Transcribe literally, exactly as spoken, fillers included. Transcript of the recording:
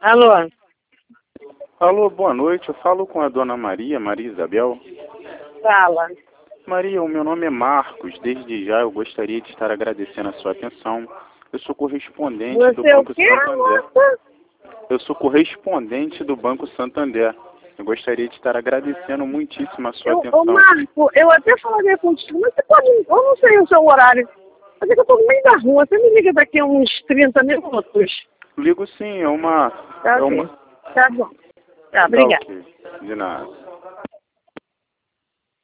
Alô? Alô, boa noite. Eu falo com a dona Maria, Maria Isabel. Fala. Maria, o meu nome é Marcos. Desde já eu gostaria de estar agradecendo a sua atenção. Eu sou correspondente Você do é o Banco quê, Santander. moça? Eu sou correspondente do Banco Santander. Eu gostaria de estar agradecendo muitíssimo a sua Eu, atenção. ô, Marco, eu até falaria contigo, mas você pode... Eu não sei o seu horário. Mas é que eu tô no meio da rua. Você me liga daqui a uns trinta minutos. Ligo sim, é uma... Tá é ok. uma... Tá bom. Tá, Tá obrigada. ok, de nada.